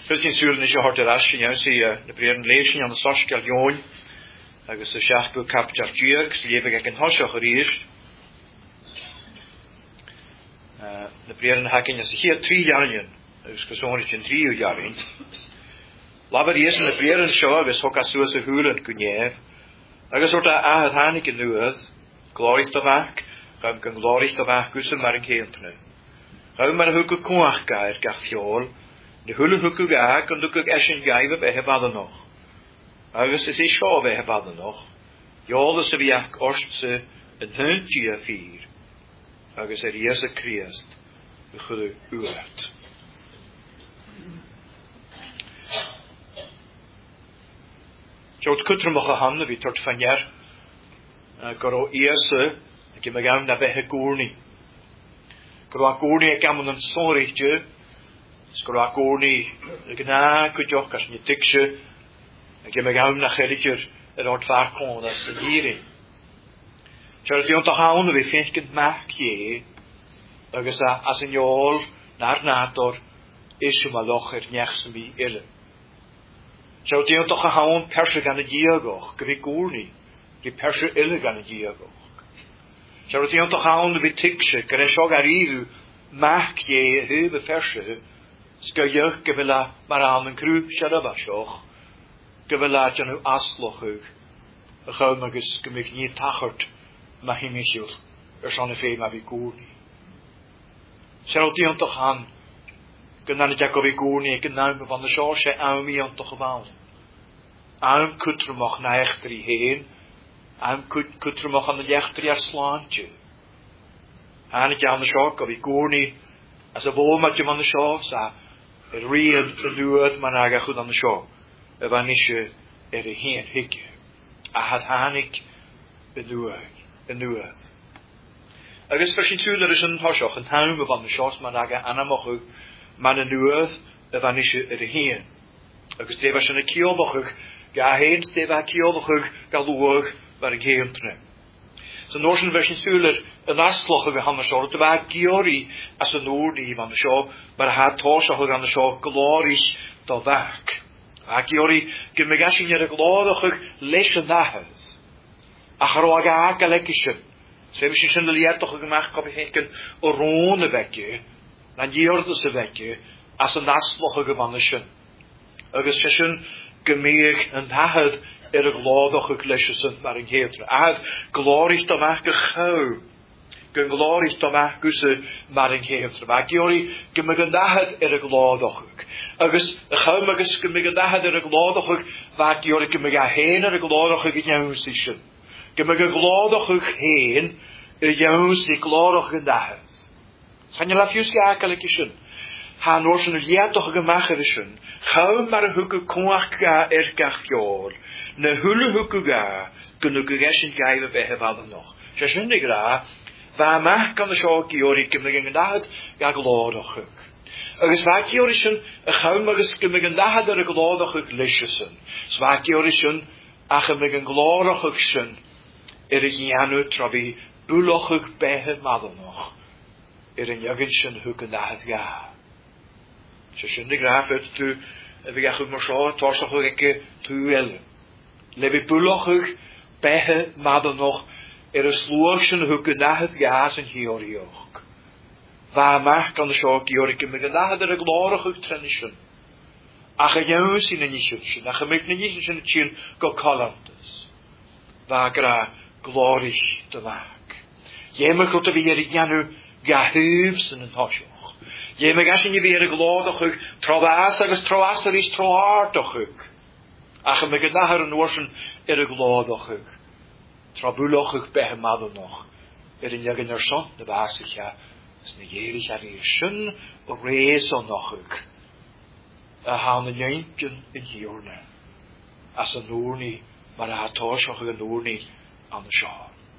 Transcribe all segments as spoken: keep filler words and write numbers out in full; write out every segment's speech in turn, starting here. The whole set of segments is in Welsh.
Fyllt sy'n sŵl nes i hort yr asyn, iawn si na bryd yn leisyn an y sosgal iwn, agos y siach gwyl capjar diog, sy'n lefeg ac yn hosioch yr eist. Na bryd yn hacyn as y hir tri jarnion, agos gysôn eich yn tri o jarnion. Lafer eis yn y bryd yn sio, agos hoc aswys y hwyl yn gwnef, agos o'r da ahad hanig yn nŵedd, glorich da fach, gael gan glorich da fach gwysyn mar yn ceintna. Gael mar y hwgw cwach gair gach fiol, de hulle hukug ag und hukug eschen gaive be hebadden nog. Agus is is scho be hebadden nog. Jole se viak orstse en huntje vier. Agus er Jesu Christ de goede uert. Jot kutrum och hande vi tort fanjer. Goro Jesu, ik me gam na be hegurni. Goro agurni ek am un sorigje. Sgwr ac orni, y gna gwydioch as ni digsio, ac ym gawn na chelidir yr oed farcon as y diri. Siarad di ont o hawn o fi ffynch gynt mach ie, agos as yn iol na'r nador isio ma loch er niachs yn mi ile. Siarad di ont o hawn persio gan y diogoch, gyfi gwrni, di persio ile gan y diogoch. Siarad di ont o hawn o fi tigsio, gyda siog ar iddw mach ie hyb y persio, Sgyrjach gyfela mar am yn crw siarad basioch, gyfela dyn nhw asloch yw, y chawm agos gymig ni tachart ma himisiol, yr son y ffei ma fi gwrni. Siarad di ond o'ch han, gynnan y jago fi gwrni, gynnan y fan y sio se awm i ond o'ch fawn. Awm cwtrwmoch na echtri hen, awm cwtrwmoch an y echtri ar slantje. Han y jan y sio go fi gwrni, as y fôl ma dim an y sio, sa yr rhan y nŵedd ma'n agach wrth an y sio, y fan eisiau er y hen hygge. A had hanig y nŵedd, y nŵedd. Agos fer sy'n tŵl ar ysyn hosioch, yn hawn y fan y sio, ma'n agach anamochwg, ma'n y nŵedd, y fan eisiau er y hen. Agos defa sy'n y ciobochwg, ga hen stefa ciobochwg, ga lwag, var yn hen trefn. So norsen versen suler yn asloch o fi han y sio, dy fa giori as y nŵr di fan y sio, mae'r had tosioch o gan y sio gloris do fach. A giori gymig asyn i'r glodoch o'ch leis y nahydd. A charo ag ag alegysyn. Sef ysyn sy'n lietoch o gymach gobi hegyn o rôn y fegge, na giordus y fegge, as yn asloch o gyfan y syn. Agos sy'n gymig yn nahydd er y glodoch y glesysyn mar yn heidre. A haf gloris domach gychaw. Gyn gloris domach gwsy mar yn heidre. A giori gymig yn dahad er y glodoch ag. Agus y chaw magys gymig yn dahad er y glodoch ag. Fa giori gymig a hen er y glodoch ag yn iawn sysyn. Gymig y glodoch ag hen y iawn sy glodoch yn dahad. Sa'n yla ffiws gael ag ysyn. Han oors yn y liatoch ag ymach ar ysyn. Chaw mar y hwg y cwach ga er gach iol. Na hwle hwg ga, gynnu gygesyn gaif y behe fad yn noch. Sias yn y gra, fa mach gan y sio giori gymig yn gynahad ga glodoch hwg. Agus fa giori sy'n y chawn agos gymig yn dahad ar y glodoch hwg lysysyn. Sfa giori sy'n a gymig yn glodoch hwg sy'n er y gianw trofi bwloch hwg behe mad yn noch. Er yn ygyn sy'n hwg yn dahad ga. Sias yn y gra, fyd tu, fi gach hwg mor sio, torsoch hwg eke tu elen. Le fi bwloch hwg behe mad yn noch er y slwag sy'n hwg yn dahad gas yn hiori och. Fa mach gan y sio giori gymig yn dahad ar y glorach hwg trenisyn. Ach y iawn sy'n yn isyn sy'n, ach y mig yn isyn sy'n tîn go colantas. Fa gra gloris dy fag. Iemig rwt y fi er i ianw gahyf sy'n yn hosioch. Iemig asyn i fi er y glodach hwg troas agos troas ar is troardoch hwg. Ach y mig yn dahad yn orsyn er y glodach hwg. Trabwloch hwg behe mad yn noch. Er yn ygyn ar son, na basich ja, ys na geirig ar i'r syn o reis o noch hwg. A han yn yngen yn hiwrna. As yn nŵrni, mar a hatosioch yn nŵrni an y sio.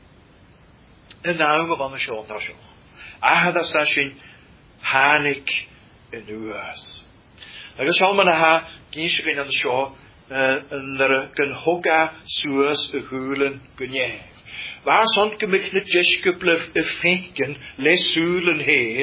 Yn nawm o fan y sio na sio. Ahad as da sy'n hanig yn ywys. Agos hal man a ha, gynsig yn an y sio, yn yr gyn hoga sŵas y hwlen gynnef. Waar son gymig na jesgyblyf y ffengen le sŵl yn hen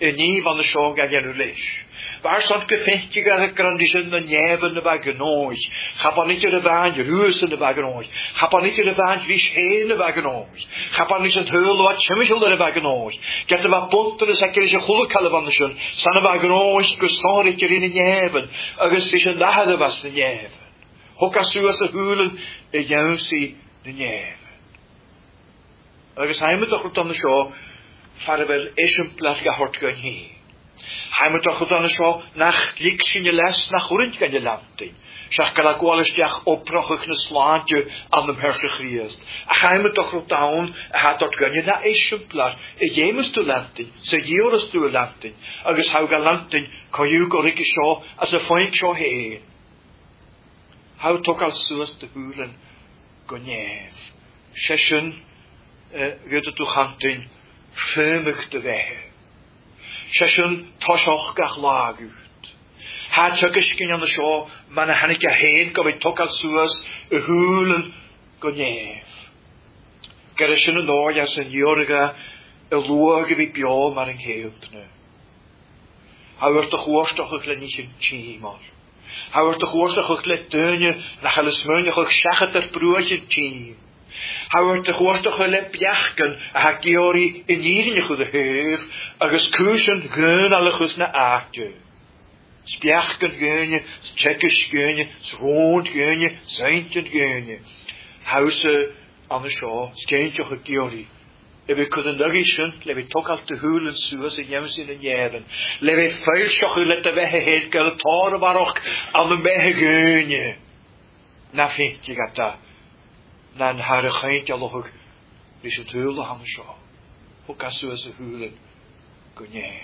in nie van de show ga je nu lees. Waar stond gevecht je gaat grandischen de neven de bij genoeg. Ga maar niet de baan je ruisen de bij genoeg. Ga maar niet de baan wie scheen de bij genoeg. Ga maar niet het heul wat chemical de bij genoeg. Get de wat punten de zeker is je goede kalle van de schon. San de bij genoeg gesorg je in de neven. Agus vision daar de was de neven. Hokas tu as de hulen e jousie de neven. Agus hij moet toch dan de show. Farvel exemplar gehort gan hi. Hij moet toch dan zo nach liksje je les nach rund gan je landing. Zeg kan ik alles dag oprochig een slaantje aan de herse griest. Hij moet toch dan hij tot gan je na exemplar. E je moet te landing. Ze jores te landing. Agus hou gan landing kan je ook rikke zo als een fijn zo heen. Hou toch als zoals te hulen gonjeef. Session gaat het toch handing. Firmig de weg. Session toshach gach lag uit. Had chukiskin aan de show, man a hanike heen kom ik toch al suas, a hulen goneef. Gerishin een oor jas een jorige, a loge wie bio maar een heelt nu. Hij wordt de goorstoch ook niet een chiemal. Hij wordt de goorstoch ook let deunje, nach alles meunje ook zeggen ter broodje chiem. Hij wordt de goorstoch wel heb jachken, a ha geori in hierin goede heer, agus kusen geun alle gus na achtje. Spjachken geunje, tjekkes geunje, schroond geunje, seintjen geunje. Hause aan de show, skeentje ge geori. En we kunnen nog eens doen, le we toch al te hulen zoals in jems in de jaren. Le we vuilschoch let de weg heet, kan toren barok aan de weg geunje. Na vind je gaat dat. Na een haar geintje al ook, is het hulen aan de show. Hoe kan zo ze hulen? Gonjeef.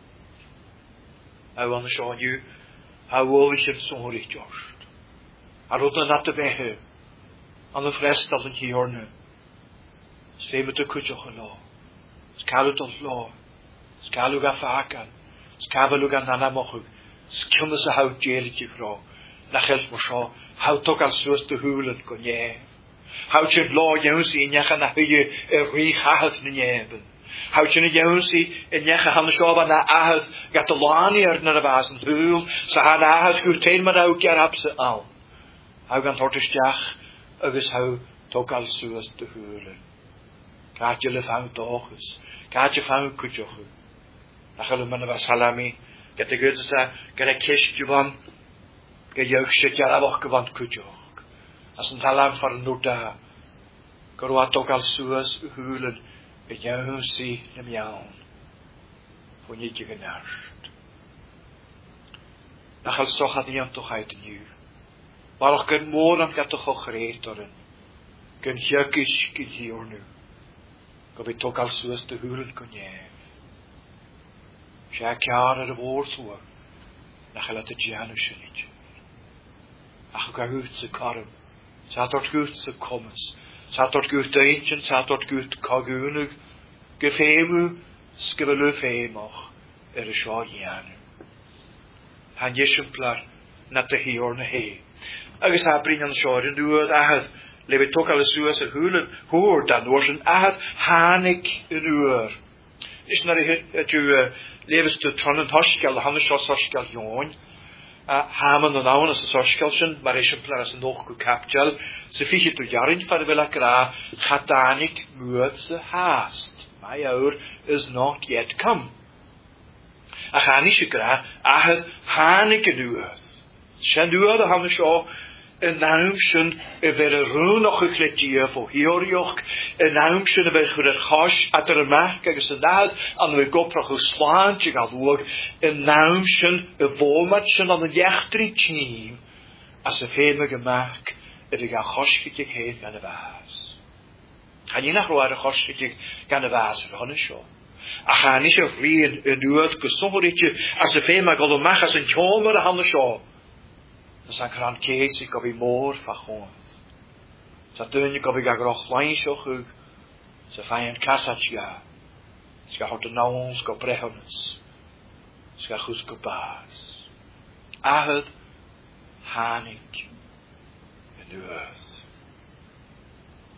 Hij wil de show nu, hij wil je het zo'n richt jorst. Hij roept naar de weg, aan de vrestel hier nu. Sveme te kutje gelo. Skalu tot lo. Skalu ga fakan. Skalu ga nana mochug. Skilde ze hout jeletje gro. Na geld mo sho. Hout toch al zoals te hulen kon je. Hout je lo jonsi in je na je ri gaat ne hebben. Hout je jonsi in je gaan sho ba na ahut gat de lani er na de wasen hul. Ze ha na ahut goed teen maar ook jaar op ze al. Hou gaan tot de stach. Agus hou toch al zoals te hulen. Gaat je lefang toch eens. Gaat je vang kutjochu. Nachal man was salami. Get de goede sa. Get a kish juban. Get jeugd shit jaar abach gewand kutjoch. As een talam van nuta. Korwa toch al suas hulen. Het jou zie nem jou. Voor niet je genascht. Nachal soch had niet toch uit nu. Maar ook geen morgen gaat toch ook gereed worden. Geen jeukis kies hier nu. Gobi toch al zoals te huren kon je. Zij kjaren de woord voor. Dan gaat het Janusje niet. Ach, ga goed ze karm. Zij tot goed ze komens. Zij tot goed eentje. Zij tot goed kagunig. Gefemu. Skevelu femach. Er is al Janu. Han jesemplar. Net de hiorne he. Agus ha bringen schoren du het ahad. Lewe toch al zoals een hulen hoor, dan was een ahad hanik een uur. Is naar het je levens tronnen haskell, hannes als haskell jongen. Hamen en ouwen als een haskelsen, maar is een plaats nog gekapjel. Ze fiche toe jaren van de welakra, gatanik moet ze haast. My hour is not yet come. A hanische gra, ahad hanik een uur. Zijn uur de hannes al. En naamschen er werden roen nog gekletje voor hierjoch. En naamschen er werd voor gas uit de maag. Kijk eens dat aan de kopra geslaantje gaat ook. En naamschen er volmatschen aan de jachtrietje. Als de veel gemaakt er de gasje heen aan de waas. Ga je nog waar de gasje aan de waas van zo. Ach ga niet zo vrien en nu het gezonderetje als de veel maar gemaakt als een chomer de handen zo. Dus dan kan kees ik op je moor van gewoon. Zo toen ik op je graag lijn zo goed. Zo van je een kassatje. Ze gaat de nouns, go prehones. Ze gaat goed gebaas. Ahad, hanik, en de earth.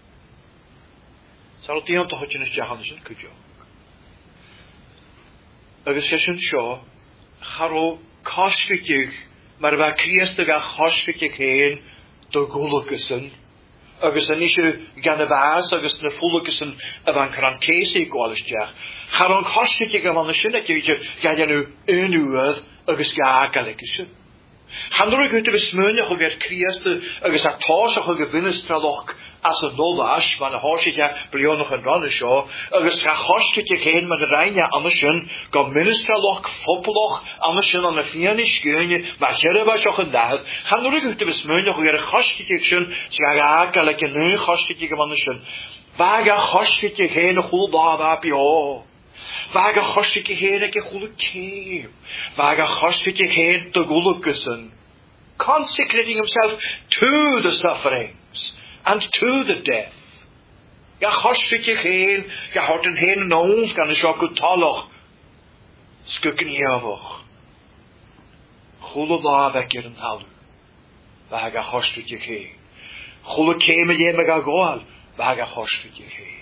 Zal het iemand toch wat je niet zeggen, dus een kutje. agus sé sin seo, charó cosfiigh, mar bheith Christa ga cosfiigh chéin do gulagusan, agus an isio gan y fas, agus na ffwlagasan a fan caran cési gwalisteach. Charón cosfiigh am an sin, ac yw gael nhw unwyd agus ga galegysyn. Handor ag yw'r smynach ag er Christa agus a tásach ag y fynistraloch as y nollas, man y hosig a blionach yn ran ysio, agus ga chostig ag hyn man y rhain a anasyn, ga ministraloch, ffobloch, anasyn an y fian i sgynnu, ma chyrifach o'ch yn dad. Handor ag yw'r smynach ag er chostig ag syn, sy'n ag ag yn yn chostig ag am anasyn. Fag a chostig ag hyn y chwl dda a bio. Fag a chostig ag hyn ag y chwl y cym. Fag a chostig ag hyn dy gwlygyson. Consecrating himself to the sufferings and to the death. Ga chostig ag hyn, ga hort yn hyn yn ons gan y sioc o taloch. Sgwg yn iafach. Chwl o dda ag yr yn halw. Fag a chostig ag hyn. Chwl o cym y iem ag a goal. Fag a chostig ag hyn.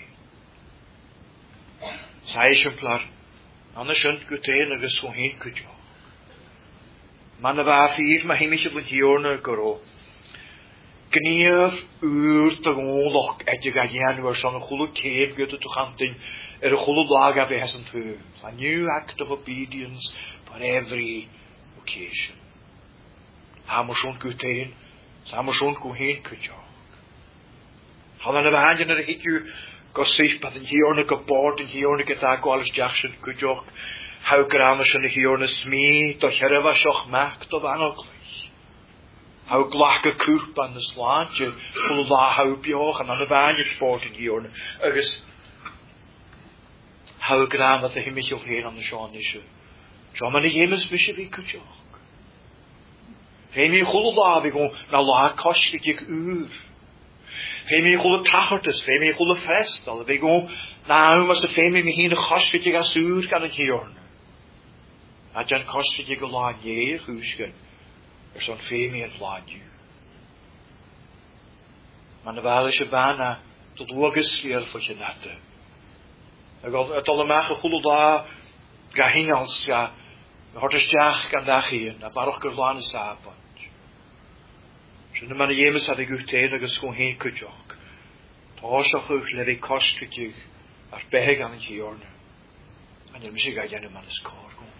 Sa eisiamplar, anna sy'n gwtein agos go hyn cwtio. Man y fa ffyr, mae hyn eisiau blwy'n hiwrna gyro. Gniaf ŵr dy gŵloch edrych a ian o'r son y chwlw ceb gyda dy chantyn er y chwlw blag a fe hesyn tŵr. A new act of obedience for every occasion. Ha mo sôn gwtein, sa mo sôn go hyn cwtio. Halan y fan yn yr hydw gosich bad yn hiwrna gobord yn hiwrna gyda gwalis diachsyn gwydioch haw gramas yn y hiwrna smi do hyrfa sioch mac do fanoglis. Haw glach y cwp an y slant yw hwyl dda haw bioch an an y fan yw'r bord yn hiwrna agos haw gramas y hymych o'ch hyn an y sion isio. So man y ymys bysio fi gwydioch. Fe mi hwyl dda fi gwn na la cosfig i'ch ŵr. Fe mi chwle tachortus, fe mi chwle festal, fe go, na yw mas y fe mi mi hyn y chosfig ag asŵr gan y hiorn. A jan chosfig ag o lan ie y chwysgyn, er son fe mi yn lan yw. Man y fel eisiau ban a dod wagys fiel ffwch yn nata. Ag o dol ymach y chwle da ga hingals ga hortysdiach gan da chi'n, a barwch gyrlan y safon. Sy'n yma na iemes ad ag wtein agos go hyn cwtioch. Tásach o'ch le fi cosfig ar beheg an y hiorna. An yw'n mysig ag enw man ysgor go.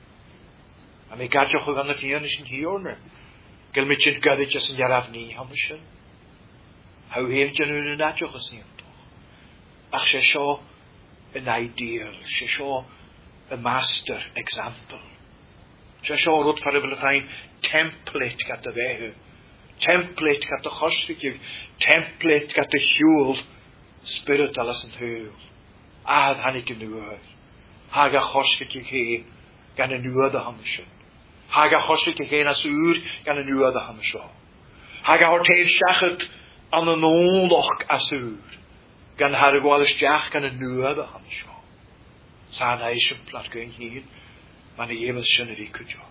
A mi gadioch o'ch an y fian ys yn hiorna. Gel mi chyn gyrru jas yn iaraf ni ham ysyn. Haw hyn jan yw'n yn adioch ys ni'n doch. Ach se sio yn ideal. Se sio y master example. Se sio rwyd ffarifol y fain template gada fehu. Template gat y chosfig yw, template gat y hiwl, spirit alas yn hywl. Ahad hannig yn nŵad. Hag a chosfig yw hyn, gan y nŵad a hamysyn. Hag a chosfig yw hyn as ŵr, gan y nŵad a hamysyn. Hag a horteir siachyd an y nôloch as ŵr, gan har y gwalys diach gan y nŵad a hamysyn. Sa'n eisiau plat gyn hyn, man y ymys sy'n yr i cwtio.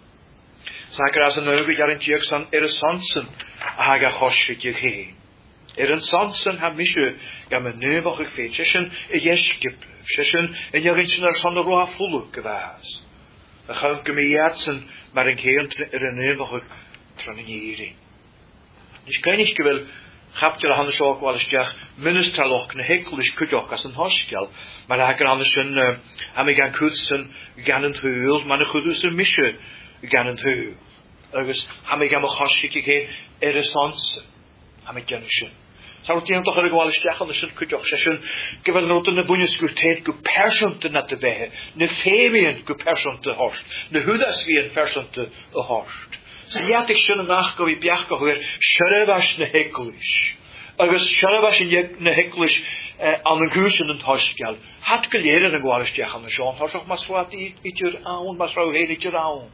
Sa'n as yn newid ar yn diag san er y sonsen a hag a chosfig i'ch hyn. Er yn sonsen ha misio gam y nefach i'ch feid. Sesyn y iesgyblef. Sesyn yn iagyn sy'n ar son y roa ffwlwg gyfas. A chawn gymiad sy'n mar yn ceon er y nefach i'ch tron yn eiri. Nis gael eich gyfel chapter a hannes o'r gwalysdiach ministraloch na heglis cwdioch as yn hosgial. Mae'r agar hannes yn am i gan cwds yn gan yn hwyl. Mae'n y chwddws yn misio gan yn hwyl. Agus ham ik am a chosfig i'ch hyn er y sonsen. Ham ik gan ysyn. Sa rwyd i'n doch ar y gwalysdiach an ysyn cwdioch sesyn gyfel yn rwyd yn y bwynys gwrteid gw persont yn at y behe. Ne femian gw persont y horst. Ne hwdas fi yn persont y horst. So iat i'ch sy'n ymach go fi biach go hwyr siarefas na heglis. Agus siarefas na heglis an yn gwysyn yn hosgial. Hat gyler yn y gwalysdiach an ysyn. Horsach mas rwad i ti'r awn, mas rhaw hyn i ti'r awn.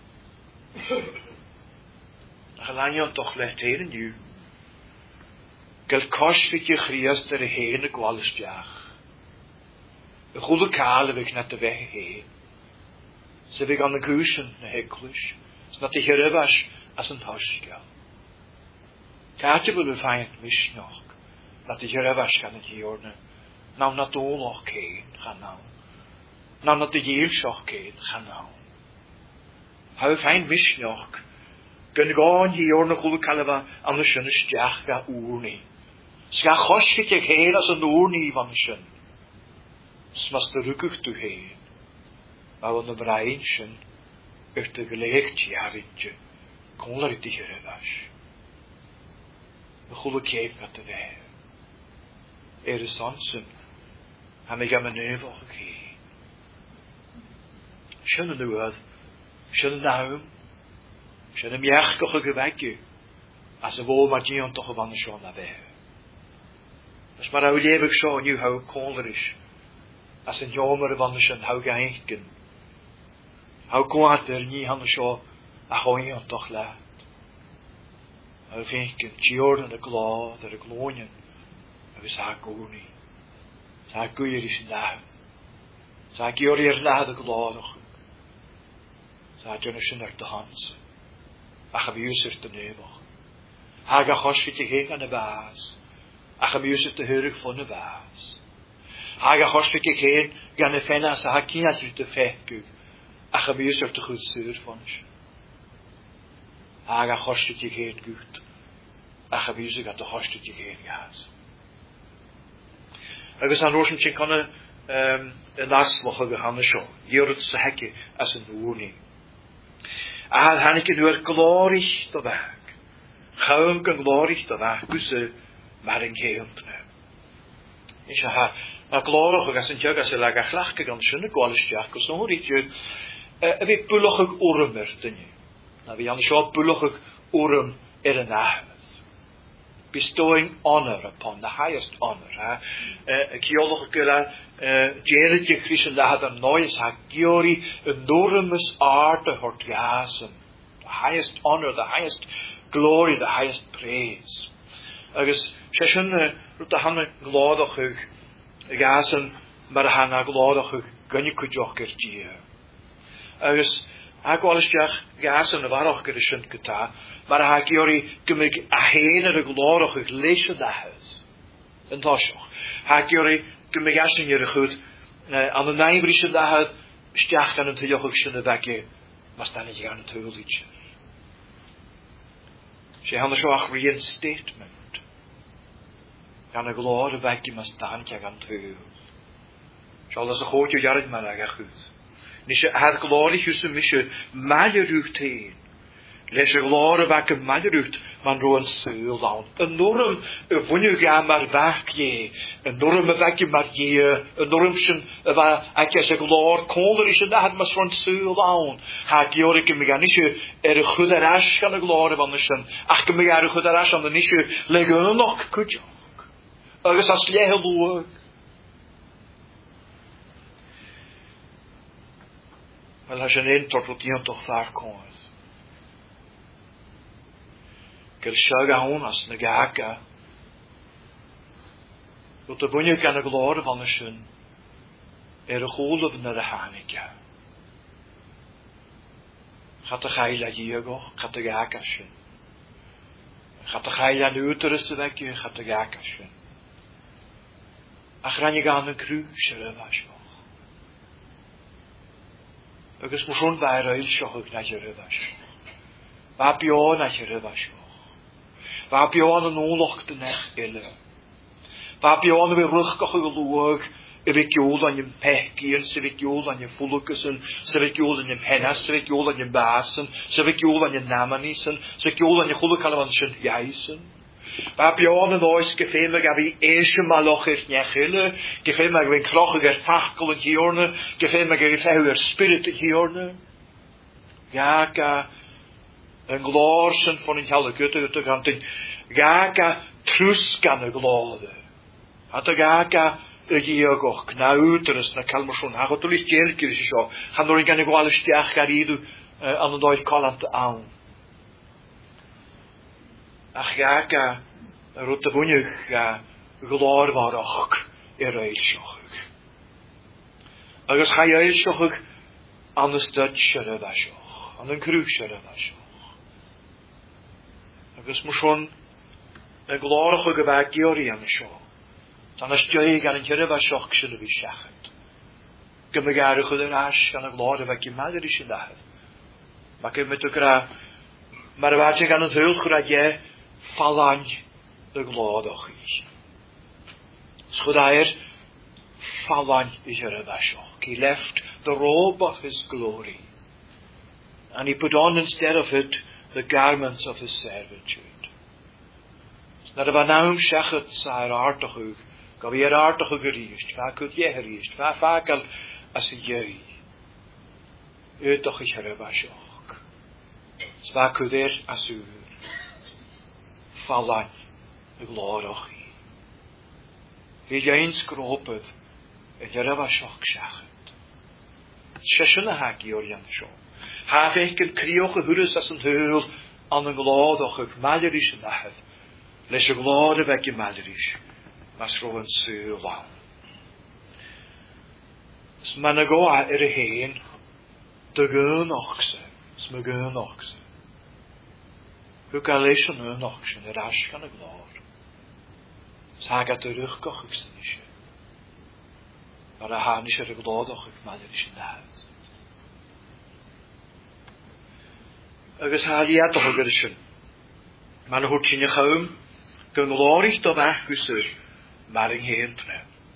Ach alanion doch let hyn yn yw. Gael cosfig i'ch riast ar y hen y gwalysdiach. Y chwld y cael y fych na dy fe hen. Se fych an y gwysyn na heglwys. Sna ti hyrifas as yn hosgial. Cadio bod y faint misnoch. Na ti hyrifas gan y hiorna. Naw na doloch cain chan naw. na na de dhéal seach céad chaná. Hau fein misneach, gyn gáin hi o'r na chwlw calfa am na sy'n ysdiach ga úrni. Sga chosgig ag héir as an úrni van sy'n. Smas dy rwgwch dw héir. Mae o'n y brain sy'n yw'r dy gyleich ti aridge. Conlar ydych yr efas. Na chwlw ceif at y fe. Er y sansyn. Am ag am y nefach ag hi. Sy'n y nŵad. Sy'n y nawm. Sy'n y miach goch y gyfegu. As y fo mae dion doch o fan y sio na fe. As mae'r awl efeg sio niw hau conlar is. As yn jomer y fan y sy'n hau gainken. Hau gwader ni han y sio a choion doch laat. Hau finken, tior yn y glad ar y glonion. Agus ha gwni. Sa gwyr is yn laad. Sa gior i'r laad y gladach. Sa dyn ysyn ar dy hans. Ach am ywsir dy nefach. Hag a chosfyd i hyn gan y bas. Ach am ywsir dy hyrig ffwn y bas. Hag a chosfyd i hyn gan y ffenas a ha cynnas yw'r dy ffegwg. Ach am ywsir dy chwyd syr ffwn ys. Hag a chosfyd i hyn gwt. Ach am ywsir gan dy chosfyd i hyn gas. Agus an rosyn ti'n conna yn aslwch ag y hanna sio. Ioryd sa hegi as yn ddwrni. A had hannig yn hwyr glorich do fag. Chawm gan glorich do fag. Gwse mar yn ceint na. Isha ha. Na glorich ag as yn tiag as y lag a chlach ag an sy'n y gwalistiach. Gos na hwri tiag. A fi bwlwch ag wrym er dynnu. Na fi an sio bwlwch ag wrym er yn ahmedd. Bestowing honor upon the highest honor. Uh, Kiolwch gyda Jared y Chris yn lahad yn noes ha giori enormous art y hortgasyn. The highest honor, the highest glory, the highest praise. Agus session rwt a hana glodach ag gasyn mar a hana glodach ag gynnu cwydioch gyr dia. Agus a gwalistiach gasyn y farach gyda sy'n gyda. Maar ha giori gymig a hen ar y glorach ag leis o dahas. Yn tosioch. Ha giori gymig asyn i'r chwyd an y naibri sy'n dahad stiach gan yn tyioch ag sy'n y fagi mas dan i gan y tywlid. Se han sio ach reinstatement gan y glor y fagi mas dan i gan tywlid. Siol as y chod yw jarid man ag a chwyd. Nis y had glorich yw'n mysio mal yr yw tein. Lees y glor y fag y maderwt man ro'n syl lawn. Y norm y fwynnig am ar fag ie. Y norm y fag am ar ie. Y norm sy'n y fa ac as y glor conler is yn dahad mas ro'n syl lawn. Ha giorig yn mygan isio er y chwyd ar as gan y glor y fan ysyn. Ach gymig ar y chwyd ar as an yn isio legynnog cwdiog. Agus as lehel lwag. Wel has yn un tort o dion doch thar coedd. Gyr siag a hwn as na gaga. Rwt y fwynig gan y glor y fan ysyn. Er y chwlwf yn yr y haniga. Chat y chael a diegoch, chat y gaga syn. Chat y chael a nŵter ys y fegi, chat y gaga syn. Ach rhan i gan y crw sy'r y fasioch. Agus mwyswn fair oel sioch ag na sy'r y fasioch. Fa bio na sy'r y fasioch. Fa bion yn ôloch dyn eich ele. Fa bion yn rwch goch y lwag y fe giol an ym pechgyn, se fe giol an ym ffwlwgysyn, se fe giol an ym henas, se fe giol an ym basyn, se fe giol an ym namanisyn, se fe giol an ym chwlwg alw an sy'n iaisyn. Fa bion yn oes gyffeim ag a fi eisiau maloch i'r niechile, gyffeim ag fi'n croch ag yr ffachgol yn hiorna, gyffeim ag yr llew yr spirit yn hiorna. Gaag a yn glor sy'n ffôn yn cael y gyda gyda gantyn. Gaag a trws gan y glod. A dy gaag a y giogoch, na wydrys na cael mwyswn. Ha chodol i'ch gel gyda si sio. Han o'r un gan y gwal ysdiach ar idw an yn oed colant awn. Ach gaag a rwyd y fwynig a glor farach i'r eil siochig. Agus chai eil siochig an ystod sy'n y fasioch. An yn crw sy'n y fasioch. Agus mwyswn y glorach o gyfagi o'r ian y sio. Tan ysdioi gan yn hyrfa sioch sy'n y fi siachyd. Gymigari chud yr as gan y glod efo gymal yr eisiau dahad. Mae gymryd o gra, mae'r fadeg gan y ddwyl chwrdd ie ffalan y glod o'ch chi. Schudair ffalan i Jerebasioch. He left the robe of his glory. And he put on instead of it the garments of his servitude. Snad y naum siachat sa'r artachwg. Gaf i'r artachwg yr eist. Fa cwyd ie yr eist. Fa fagal as y iei. Ydach i Jerebasioch. Sfa cwyd er as yw'r. Ffalan y glor o'ch chi. Fi jain sgrobyd y Jerebasioch siachat. Siasyn y hagi o'r jan sio. Haf eich yn criwch y hwrys as yn hwyl an y glod o'ch ych malerish yn ahad. Leis y glod y feg i malerish. Mas ro yn syl lawn. Ys ma'n y goa yr y hen dy gyn ochse. Ys ma gyn ochse. Hw gael eis yn yn ochse yr asgan y glod. Sag at yr ych goch ych sy'n eisiau. Ar y hanis yr y glod o'ch ych malerish yn ahad. Agus haliad o'ch gyda sy'n. Mae'n hwt sy'n eich awm, gynglorig do fach gwysir, mae'r yng nghyn tre.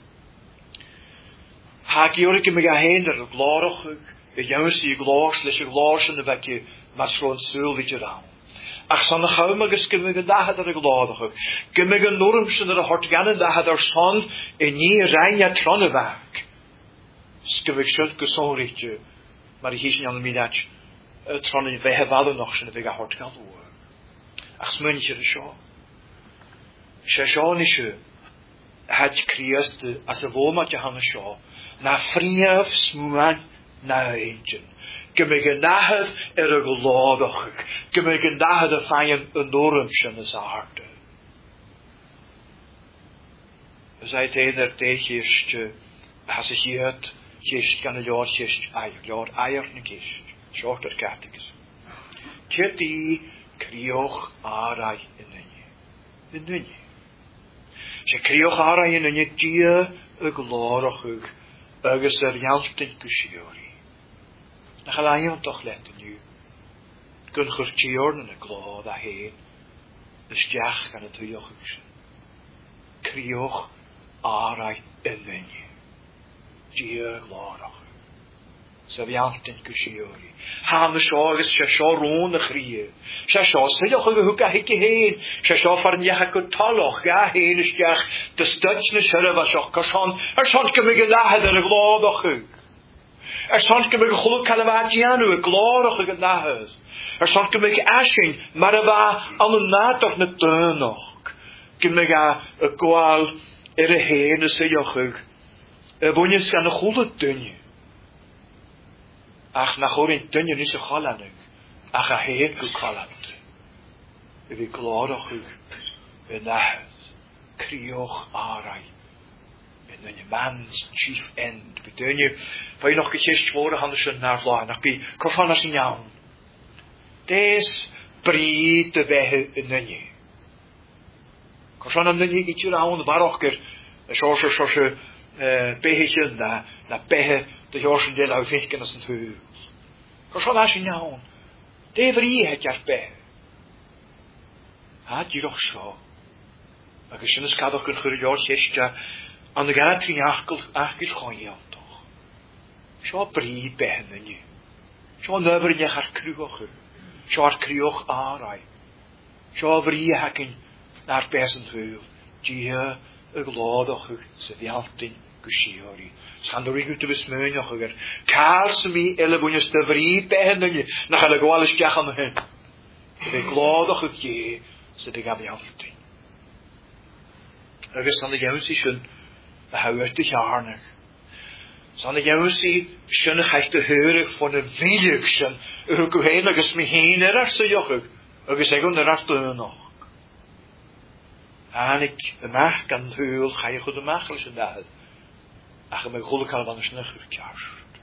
Hag i o'r gymig a hen ar y glorach ag, y iawn sy'n y glors, leis y glors yn y fegi, mas ro'n sŵl i gydawn. Ach son eich awm agos gymig yn dahad ar y glorach ag, gymig yn nŵrym sy'n ar y hort gan yn dahad ar son, y ni rhain a tron y fag. Sgymig sy'n gysorig, mae'r hys yn iawn yn minach, tron yn fe hefal yn och sy'n y fe gahort gael ŵr. Ach smyn sy'n y sio. Sy'n sio ni sy'n had criast as y fôl mat jahan y sio na ffriaf smwan na eintyn. Gymig yn nahad er y glod och ag. Gymig yn nahad y ffain yn nôrym sy'n y saharte. Ys aeth ein er deich eist has y hiad eist gan y lior eist air. Lior air na geist. Short o'r categus. Cyd i crioch arai yn yni. Yn yni. Se crioch arai yn yni dia y glorach ag agos yr ialtyn gwsiori. Na chalayon toch let yn yw. Gynchwr tiorn yn y glod a hen. Ysdiach gan y dwyoch ag sy'n. Crioch arai yn yni. Dia y glorach. Sa fialtyn gwsiori. Han y sio agos se sio rôn y chrie. Se sio sylwch ag hwg a hig i hen. Se sio ffarniach ag o taloch ga hen ysdiach dystydj na syrf a sioch carson. Er son gymig yn nahad ar y glod o'ch ag. Er son gymig y chwlwg calafadianw y glod o'ch ag yn nahad. Er son gymig asyn mar y fa an y nad o'ch na dyn o'ch. Gymig a y gwal er y hen y sylwch ag. Y bwynys gan y chwlwg dyn. Ach na chwrin dyn ys y chalanig. Ach a hen gw chalant. Y fi glorach ag y nahad. Crioch arai. Y dyn man's chief end. By dyn y fai noch gysist fawr a hannes yn nar flaen. Ach by corfan as yn iawn. Des bryd y fehe yn dyn y. Corfan am dyn y gyda'r awn farwch gyr. Y siors o siors o behe sy'n na. Na behe dy hiors yn del awr fych gan as yn hwyl. Corfan as yn iawn. De fri het jar behe. Ha dyrwch sio. Ac ys yn ysgadwch yn chwyr iors eistio an y gana trin achgyl achgyl choen iawn doch. Sio bri behen yn ni. Sio nyfr yn eich ar crywch yw. Sio ar crywch arai. Sio fri hacyn na'r bes yn hwyl. Dia y glodwch yw sydd i altyn gwsiori. Sgan dwi gwyd y fysmynioch yw. Cael sy'n mi elefwnios dy fri behen yn ni. Na chael y gwal ysdiach am hyn. Sydd i glodwch yw ie sydd i gaf i altyn. Agus an y iawn sy'n sy'n a hawyd y hiarnach. San y iawn sy'n sy'n eich eich dy hyrig ffôn y filig sy'n y hwg o hen agus mi hen er ar sy'n iochig agus egon er ar dynoch. Anig y mach gan hwyl chaich o dy mach lys yn dahad ach y mae gwlwg cael fan ysnach yw'r ciarst.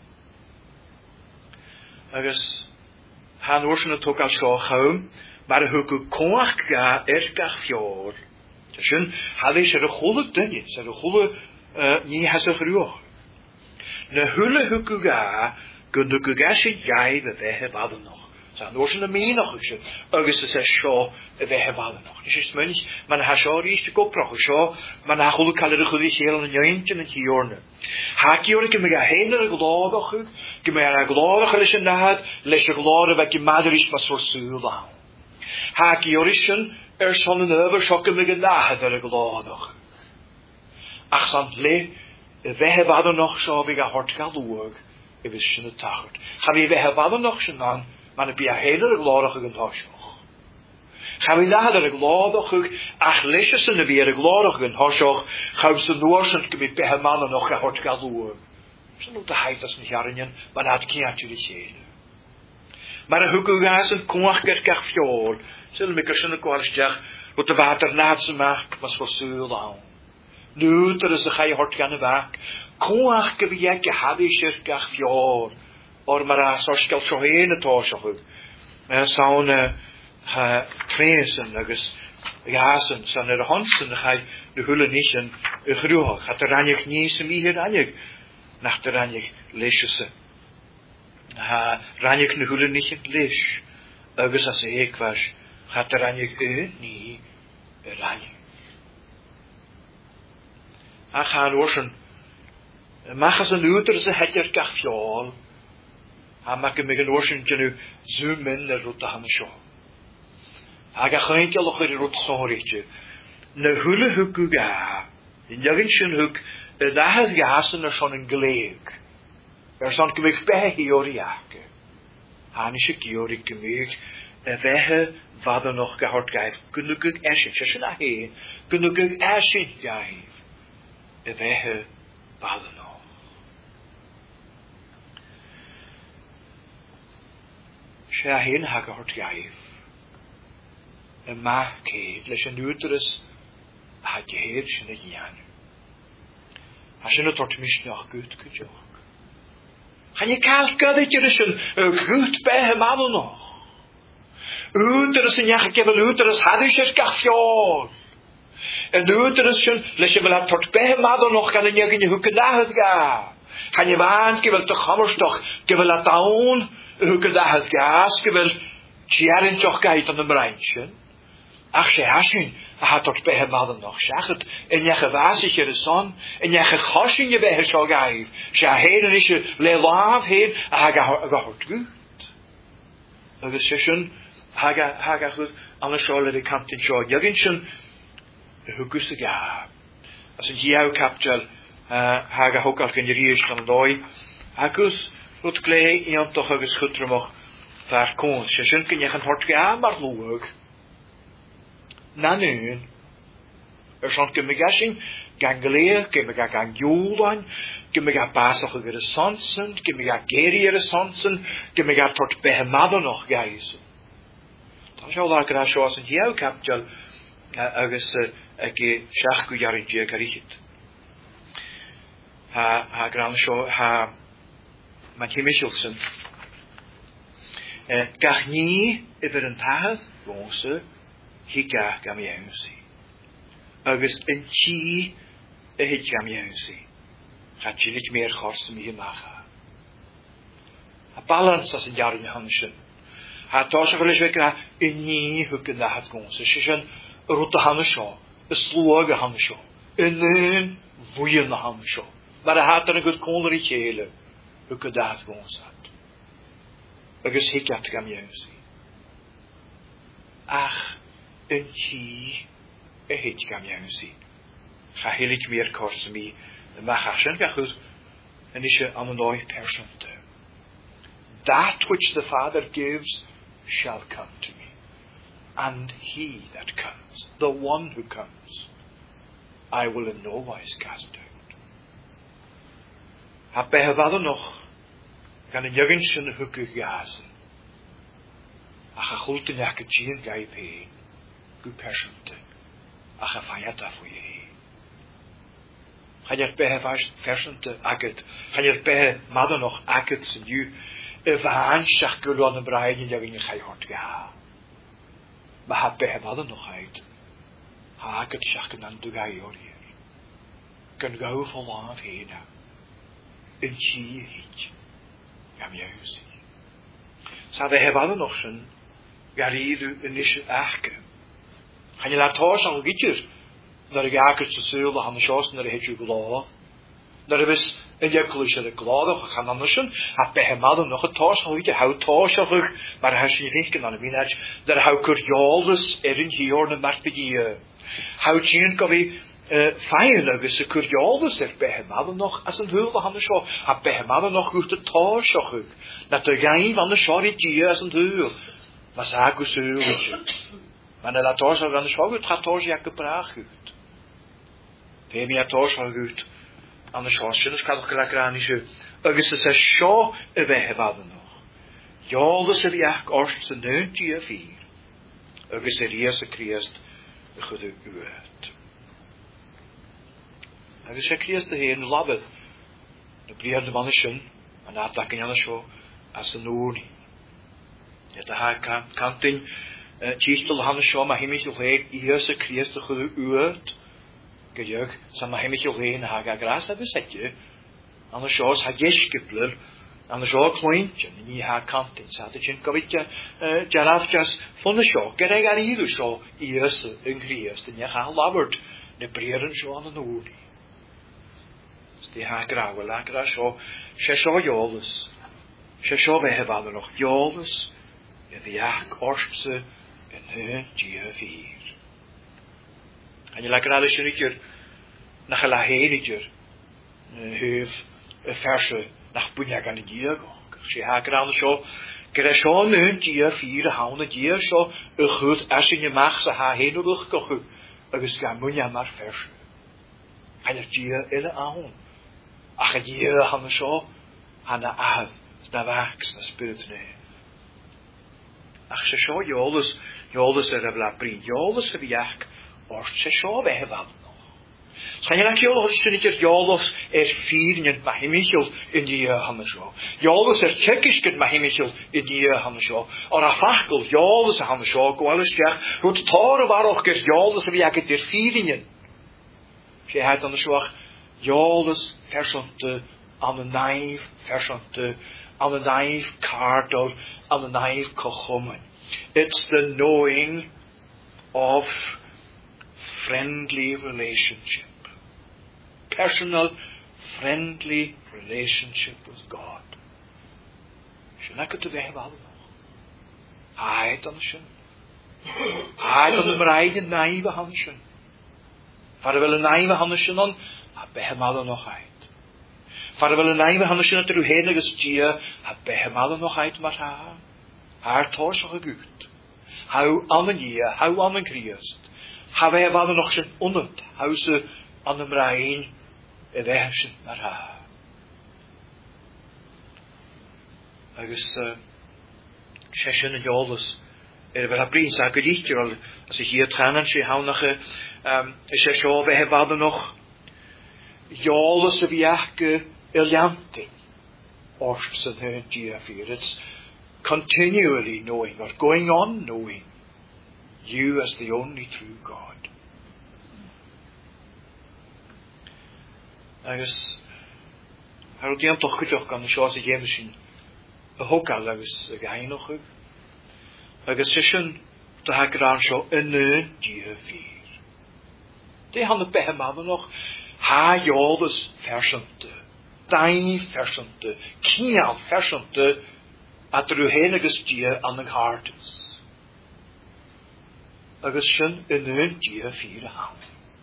Agus han o'r sy'n y tog al sio chawm mae'r hwg o coach ga er gach fior. Sy'n hadde sy'n y chwlwg dynnu, sy'n y chwlwg ni has y chrywch. Na hula hukuga, gundukuga si jai de vehe vaden nog. Zijn oors in de meen nog gezet. Agus is er zo de vehe vaden nog. Dus is menig, man ha zo riest de koprach, zo, man ha goede kalere goede heel en jointje en hiorne. Ha kior ik me ga heen naar gladig, ik me ga gladig les in de had, les je gladig wat je madris was voor zuur. Ha kiorischen er son een over schokken me gedacht der gladig. Ach sant le, de vehe vaden nog zo wie ga hort gadoog. Ik wist in de tachert. Ga we vehe vaden nog zo aan. Maar het is een hele gladige genhoosjoch. Gaan we daar de gladige, ach lesjes in de weer de gladige genhoosjoch, gaan we ze noorsend gebied bij mannen nog gehoord gaan doen. Ze moet de heid als een jaringen, maar dat kan je niet zien. Maar de hoekouga's een koachkerkach fjol, zullen we kunnen kwalstjach, wat de water naast maakt, was voor zuur aan. Nu, er is de ga je hoort gaan werk, koach gebied je hadischerkach fjol. Or maar a sorskel zo heen toosig. En zo'n traisen, agus jasen, zo'n de hansen, dan ga je de hullen niet in groeien. Gaat er aan je knieën wie hier aan je, nach de aan je lesjes. Ha, aan je de hullen niet in les. Agus als ik was, gaat er aan je eh niet aan je. Ha gaan oorsen, mag als een uur ze het er kach fjol. Ha maak ik me geen oorschen kunnen zoom in naar route gaan show. Ha ga geen keer nog weer route zo'n ritje. Ne hule hukuga. In jaginschen huk, daar het gehasen er zo'n geleek. Er zo'n kemik bij hioriake. Ha nische kiori kemik. En wij wat er nog gehoord geeft. Kunnen ik eschen, ze zijn heen. Kunnen ik eschen geeft. En wij wat er nog. Zij heen ha gehoord geef. En maak het, les een uterus, ha geheerd zijn het jaan. Als je het tot mis nog goed gejoog. Ga je kaal kadetje dus een goed bij hem allemaal nog. Uterus en ja, ik heb een uterus, had je het kafjool. En uterus, les je wel tot bij hem allemaal nog, kan je in je hoeken daar gaan. Ga je waan, ik wil toch anders toch, ik wil het aan. Hoe kan dat het gas, ik wil tjaren toch kijken aan de breintje. Ach, ze haschen, hij had tot bij hem hadden nog gezegd. En je gewaasig je de zon, en je gegassen je bij hem zo geef. Ze heden is je leelaaf heen, en hij gaat goed. Dat is dus hij gaat goed, anders zal de kant in zo jaginschen, hoe kus ik ja. Als een jou kaptel, hij gaat ook al geen jariers van de dooi. Hij kus, wat klei iemand toch eens goed terug daar komt. Je zult kun je gaan hard gaan, maar loog. Na nu, er zijn kun je gaan gaan geleden, kun je gaan joden, kun je gaan passen voor de sansen, kun je gaan geriere sansen, kun je gaan tot bij hem nog geizen. Dat is al dat zoals een jou kaptel, ergens ik schach jaar in je gericht. Ha ha gran zo ha maar je Michelson. Gach niet over een taal, onze, hika gamjensi. Agus een chi, een hit gamjensi. Gaat je niet meer gorsen meer maken. A balans als een jaar in Hansen. Ha toos wel eens wekken een nie hukken daar het gonse. Ze zijn rotte Hansen, een sloge Hansen, een woeiende Hansen. Maar hij had er een goed konderetje hele. Hoe kan dat gewoon zijn? Agus hik at gamjensi. Ach, een chi, een hit gamjensi. Ga heel ik meer korsen mee. Maar ga zijn ga goed. En is je aan een nooit personte. That which the Father gives shall come to me. And he that comes, the one who comes, I will in no wise cast out. Heb bij het nog kan een jaginschen hoeken gazen. Ach, a goed in elke tien gijp heen. Gu persente. Ach, a fajata voor je heen. Ga je bij het persente akket. Ga je bij het madden nog akket zijn nu. Even aanschach gulon en brein in jagin je ga je hort ga. Maar heb bij het madden nog uit. Ha akket schakken dan doe ga je hoor hier. Kun gauw vol af heen. in chi hit. Gam juist. Sa de hebben nog zijn garidu in is achke. Gaan je laat thuis al gietje. Naar de jakers te zullen aan de chassen naar het je geloof. Daar is een jekkelische de geloof gaan anders zijn. Het bij hem nog het thuis al gietje hou thuis al terug, maar hij zie richten aan de winnaar. Daar hou kurjales erin hier de martige. Hou zien kan we feierlijk is de kurjales er bij hem nog als een hulde aan de show. Het bij hem nog goed de thuis al terug. Dat de gang van de charity als een hulde. Maar zeg hoe zullen. Maar dat thuis al aan de show het gaat thuis jakke praag goed. We hebben ja thuis al goed. Anders was je, dus kan ik lekker aan je. Agus is een show en wij hebben nog. Ja, dus er ja, als ze neuntig vier. Agus er eerste Christ de goede uit. Agus er Christ de Heer labbe. De prier de mannischen, en dat dat kan je show als een oornie. Ja, de haar kan kantin. Tjistel han show, maar hij mis nog heer eerste Christ de goede uit. Gejuich, zijn maar hem je geen haga gras hebben zetje. Anders zoals hij geskepler, anders zo kleintje, niet haar kant in. Zat het in kavitje, jarafjas van de show. Kijk aan hier zo, eerste een Christ en je gaat labbert, de prieren zo aan de noord. Die haar grauwe lagra zo, ze zo joles, ze zo we hebben nog joles, en de jak orspse en hun vier. En je lekker naar de schrikker, naar de laheniger, heeft een verse, naar Punjak aan de dier. Ze haken aan de show, krijg zo een dier, vier houden dier, zo een goed, als je mag, ze haar heen op de kochen, dus ga Punjak maar verse. En je dier in de aan. Ach, je dier aan de show, aan de af, naar wax, naar spirit nee. Ach, ze zo, joles, joles er hebben la print, joles heb je echt. Orst ze zo wij hebben nog. Zijn je nakje al eens niet jolos er vieren met Michel in die handen zo. Jolos er Tsjechisch met Michel in die handen zo. Or afachtel jolos handen zo. Alles ja. Goed toren waar ook er jolos wie ik het er vieren. Ze had dan de zwak jolos versonte aan de naïef versonte aan de naïef kaartel aan de naïef kochomen. It's the knowing of friendly relationship. Personal, friendly relationship with God. Schnakke te wij wel nog. Hij dan schon. Hij dan de rijden naive hanschen. Vader wil een naive hanschen dan, bij hem hadden nog uit. Vader wil een naive hanschen dat er uw heilige stier, bij hem hadden nog uit maar haar. Haar torsige goed. Hou aan een jaar, hou aan een Christ. Hebben wij hadden nog zijn ondert, hou ze aan de brein en wij naar haar. Agus, zesjen en joles, er wel een prins, ik weet niet, als ik hier tranen, ze hou nog, zes jaar, wij hadden nog joles en bijake eliante. Orsten hun G F vier, it's continually knowing, or going on knowing. You as the only true God. Agus, har die am toch goed kan de chance gee misschien. Een hokal agus gein nog. Agus session te hakran zo in een G F vier. Die handen bij hem hadden nog ha jodes versante. Dein versante. Kian versante. At er uw heilige stier aan de hart is. Agus sin in een G F vier aan.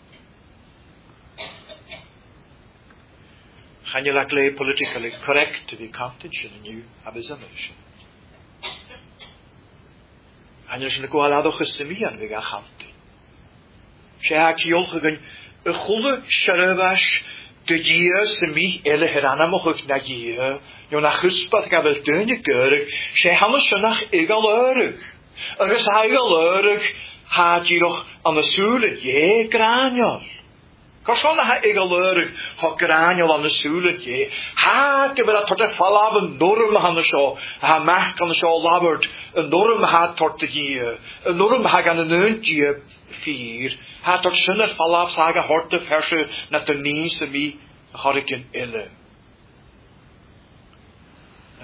Gaan je laat politically correct to be contention in you hebben ze niet. Gaan je zijn de koalado gestemien we gaan kanten. Ze haakt je olgen een goede scherwas de dies de mij elle herana mogelijk naar je. Je naar gespat kan wel deunje keurig. Ze hebben ze nog egalurig. Er is egalurig. Had je nog aan de zulen je kraniel. Kasona ha egalurig. Ha kraniel aan de zulen je. Ha ke wel tot de valaven norm aan de show. Ha merk aan de show labbert. Een norm ha tot de je. Een norm ha aan de neuntje vier. Ha tot zonder valaaf zagen horte verse net de nieste mi. Had ik een ille.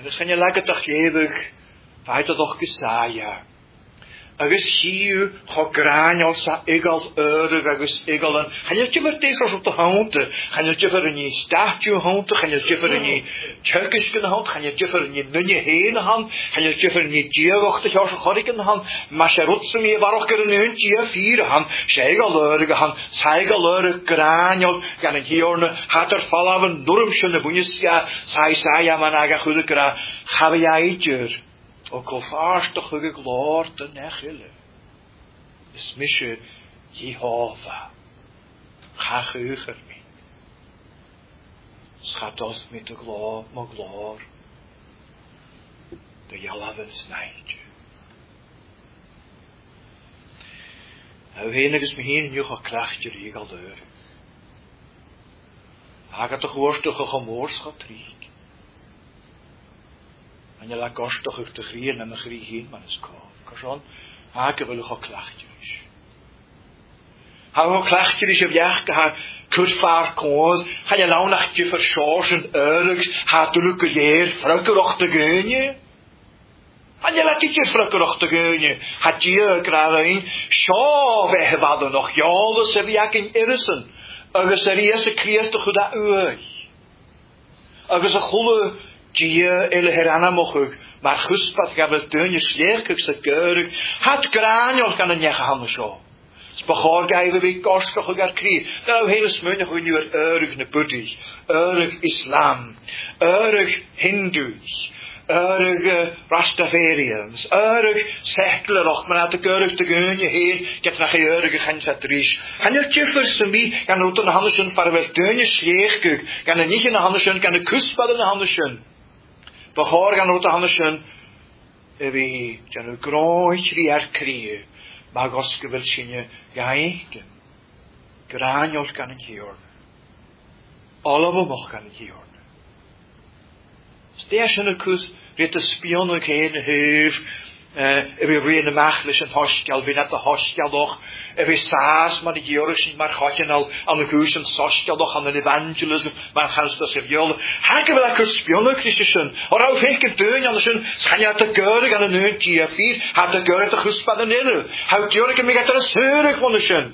Agus chan je legad ach lévig, feita doch gesaia. Agus hiu cho graniol sa igal eurig agus igalan. Chan je tyfer deis op de hounte. Chan je tyfer in je statue hounte. Chan je tyfer in je Turkisken hand. Chan je tyfer in je nunje heen hand. Chan je tyfer in je dierochte jas chorigen hand. Maar ze rotsen me waarop er een huntje vier hand. Ze igal eurig hand. Sa igal eurig graniol. Gan een hiorne hat er valaven durmschöne bunjesja. Sa isaia man aga goede gra. Gaan jij eitjer. Ook al vaastig hugge gloor te nechille. Is misje Jehovah. Ga geuger me. Schat ons met de gloor, mijn gloor. De jalaven snijtje. En wenig is me hier in je krachtje regal deur. Hij gaat de geworstige gemoorschap triek. En je laat kostig uit de grieën en de grieën, maar is koud. Kasan, haken wil ook klachtjes. Hou ook klachtjes op jacht, ha kurvaar koos, ga je nou nachtje verschozen, ergens, ha tulke leer, frukker och de geunje. En je laat iets frukker och de geunje, ha je kraalein, schaaf we hadden nog jaren, ze wie ik in Irsen, ergens er eerste kreeg goed dat u. Ergens een goede die ele herana mochug, maar guspat gab het deunje sleerkuk se keurig, had graniol kan een jege handen zo. Spagoor geven we kostig gar krieg. Nou hele smunnig we nu er eurig ne buddhis, eurig islam, eurig hindoes, eurig uh, Rastafarians, eurig sechtleroch, maar uit de keurig te geunje heer, get nach eurige gensatrisch. Kan je tjiffers te mi, kan uit een handenschen farwel deunje sleerkuk, kan er niet in de handenschen, kan de kuspat in de handenschen. Behoor gaan uit de handenschen, we zijn een groot rier kriegen, maar goske wil zien je geëiken. Graniol kan het hier. Allemaal mag kan het hier. Stersene kus, weet de spionnen geen heef, we reden machlis en hostel, we net de hostel nog, we saas, maar de jurgen, maar gaat je al aan de kus en hostel nog aan de evangelism, maar gaan ze dat ze willen. Haken we dat spionnen christen, or hoe veel keer deun aan de zin, schijn je te keurig aan de neun G F vier, had de keurig te goed bij de nille, houdt jurgen me gaat er een zeurig van de zin.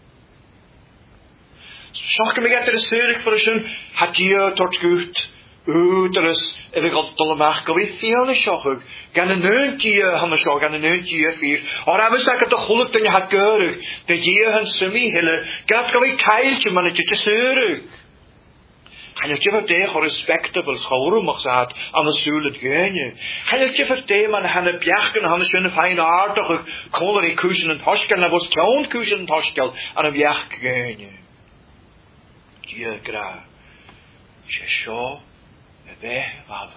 Schak me gaat er een zeurig van de zin, had je tot goed. Uterus, en ik had het maken, kan we veel schokken. Kan een neuntje aan de schokken, kan een neuntje vier. Maar hij wist dat het toch gelukt en je had keurig. Dat je hun semi hille, kan kan we keiltje, maar het is zeurig. Ga je je vertellen, hoe respectabel schouwen mag zijn aan de zoel het geunje. Ga je je vertellen, man, aan de bjachten, aan de schöne fijne aardige kolerie kussen en hoskel, en was koon kussen en hoskel aan een bjacht geunje. Je gra, je zo. Bij hadden.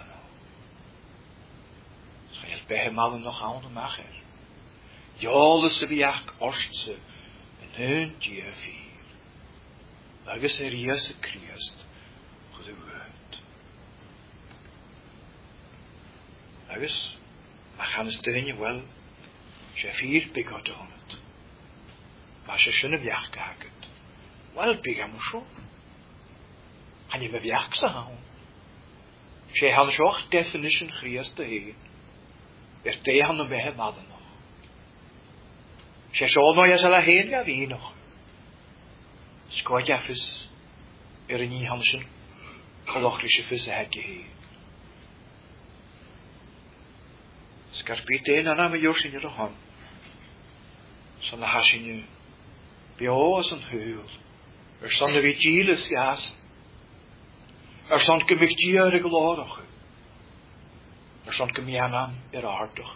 Ga je bij hem nog aan de macher. Jolle ze bijak ostse en hun G F vier. Dat is er Jezus Christus gedoet. Dat is, maar gaan het erin wel. G F vier begot on het. Maar ze zullen bijak kijken. Wel begam zo. Gaan je bij bijak staan. She had zo'n definition Christus te heen. Er tegen de weg hadden nog. She zou nog eens alle heen gaan wie nog. Skoot je vis. Er in je handen. Gelochrische vissen heb je heen. Scarpite en dan hebben we Jos in je hand. Zo'n haas in je. Bij ons een heul. Er staan de vigiles jaas. Er stond gewichtiere gelorig. Er stond gemianam er hartig.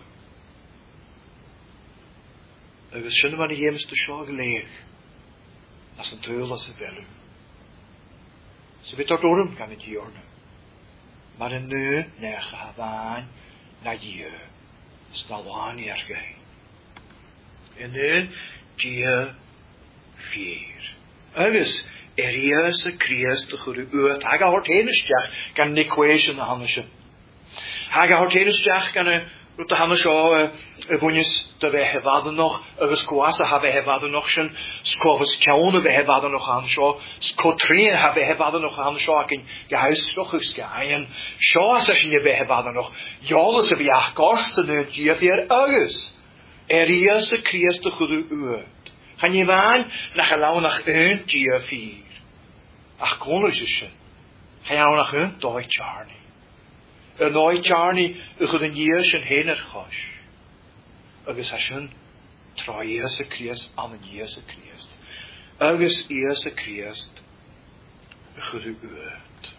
Er was schön, wanneer je te schoon geleeg. Dat is een teul als ze willen. Ze weet dat orum kan het hier. Maar een nu, nee, gaan naar je. Stel aan hier gij. En nu, je vier. Ergens. Er is een Christus geruid. Hij gaat heen stijg kan een equation handelen. Hij gaat heen stijg kan een Rwyt hanna seo y fwynys dy fe hefad ynoch, agos gwas a ha fe hefad ynoch sy'n, sgofys cawn y fe hefad ynoch han seo, sgotri a ha fe hefad ynoch han seo, ac yn gahausroch ys gaen, seo as a sy'n y fe hefad ynoch, iolus y fi ach gorst yn y diaf i'r agos, er ias y Christ y chwydw ywyd. Chan i fan, nach a lawn ach yn diaf i'r, ach gwnwys ysyn, chan i lawn ach yn doi charni. Yn oed jarni y chwyd yn ies yn hen yr chos. Agus asyn troi ies y Christ am yn ies y Christ. Agus ies y Christ y chwyd y ywyd.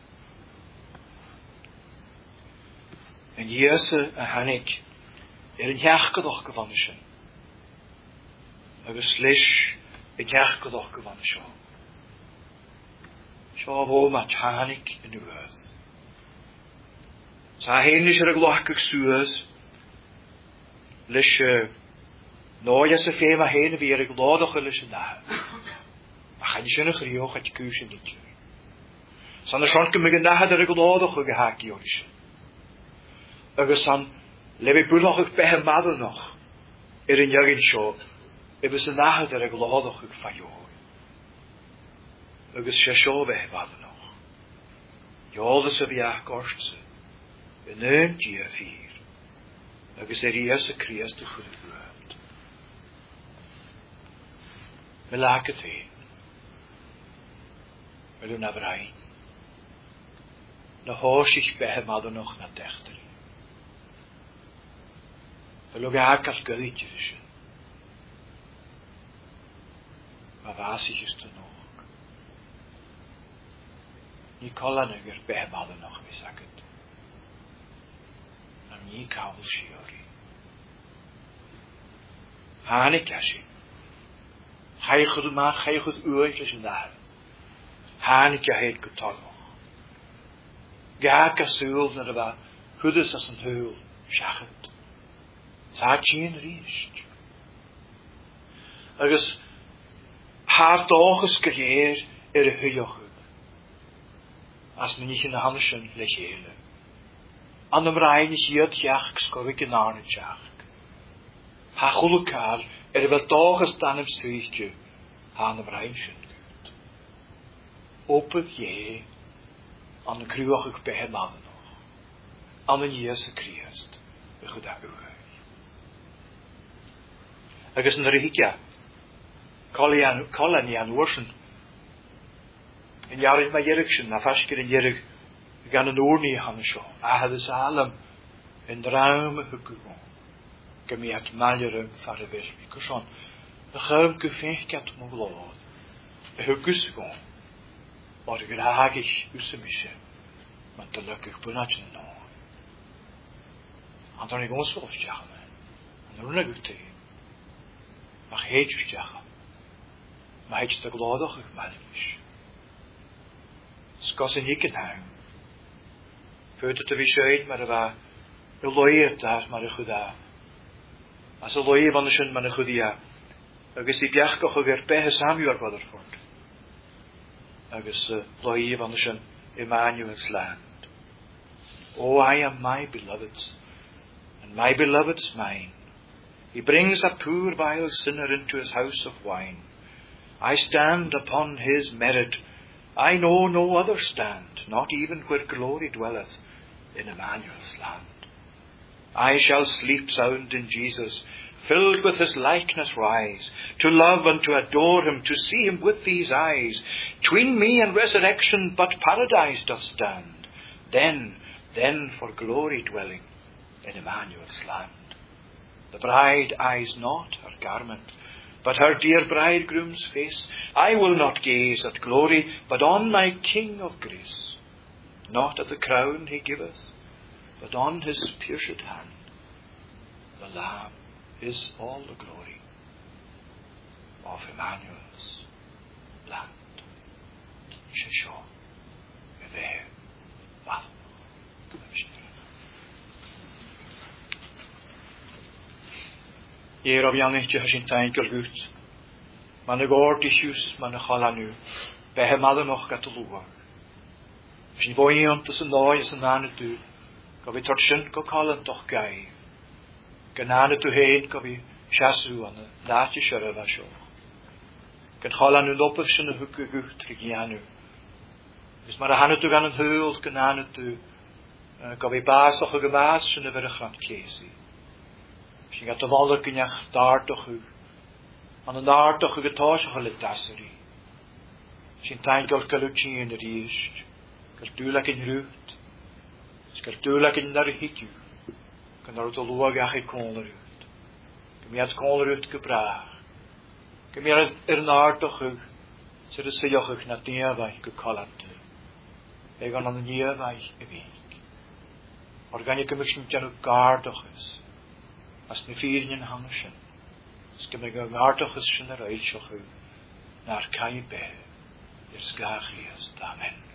Yn ies y hannig er yn iach gydoch gyfan ysyn. Agus leis yn iach gydoch gyfan ysyn. Sio fo ma hannig yn ywyd. Sa hen is er a gloch ag suas, leis noi as y ffeim a hen fi er a glodach leis y nahe. A chan is yn y chrioch at gwys yn nidio'r. San y sion gymig yn nahe er a glodach ag a hagi o'r isyn. Agus san lefi bwylach ag behe madl noch, er yn iagin sio, ebys y nahe er a glodach ag ffaioi. Agus sio sio behe madl noch. Iolus y fi ach gorst sy. Yn yn dia ffyr, agos er ias y Christ y chwyd y gwrdd. Me lag y te, me lwn afrain, na hos ich behe madanoch na dechteri. Me lwg ag al gydyd ysyn, ma fas ich ys dyn nog. Ni colan ag er behe madanoch mis agyd. Ni cawl siori. Hane gashi. Chaichud yma, chaichud uoich lys yn dal. Hane gahed gytonoch. Gag a sŵl na ryfa, hwydys as yn hwyl, siachyd. Sa chi'n rysg. Agus, haar doch ys gyher er y hwyochyd. As na nich yn y hansyn le hele. An ym rhaen is iad iach sgofig yn arn y tiach. Ha chwlwcar er fel doch ys dan ym swychtio ha an ym rhaen sy'n gyd. Opydd ie an y crywach ag behe madden noch. An yn ies y Christ y chwyd ag yw'r. Agus yn yr higia colan i an wrsyn yn iarin mae ierig sy'n na fasgir yn ierig gan yn oorni han sio, a had is alem in ruime hukkugon. Gemiat maljerum fare vermi kuson. De geum gefecht mo glod. E hukkusgon. Or gragig usemische. Man te lukkig bunatje no. Anton ik ons volgens jagen. En dan ik te. Mag heet je jagen. Maar heet je de glodig maljes. Skossen ik in hang. Pwyd y fi maar er y loi'r das maar y chwydda. As y loi'r fan y sy'n man y chwyddia. Agus i biach goch o gyr behe samiw ar bod yr ffwrdd. Agus y loi'r fan y sy'n Emmanuel's land. Oh, I am my beloved, and my beloved is mine. He brings a poor vile sinner into his house of wine. I stand upon his merit. I know no other stand, not even where glory dwelleth in Emmanuel's land. I shall sleep sound in Jesus, filled with his likeness rise, to love and to adore him, to see him with these eyes. Tween me and resurrection but paradise doth stand, then, then for glory dwelling in Emmanuel's land. The bride eyes not her garment, but her dear bridegroom's face. I will not gaze at glory, but on my King of grace. Not at the crown he giveth, but on his pierced hand. The Lamb is all the glory of Emmanuel's land. Shisho, Eve, Vath. Hier op Jan echtje has in tijnkel goed. Maar de goord is juist, maar de gala nu. Bij hem hadden nog gaat te loeren. Als je voor je om tussen de ogen en aan het duur, kan we tot zin kan kallen toch geven. Ganane tu heen go vi chasru an naatje shere va sho. Gan chala nu lopef sin hu gu trigianu. Is maar hanne tu gan heul ganane tu go vi baas och gemaas sin ver grant kesi. Sin gat waller kinach daar toch hu. An an daar toch getaas gele taseri. Sin tain gol kaluchi in de riest. Gertulak in ruut. Skertulak in dar hitu. Kan daar to luag ach konler ut. Kem jat konler ut gebraag. Kem jat er naar toch hu. Ze de sejach na tia vai gekalat. Hij gaan aan de nieuwe weg week. Maar gaan je commission janu gaardig is. Als me vier in hangen. Als ik me gaardig is van de reisje naar kan je bij. Er is graag is. Amen.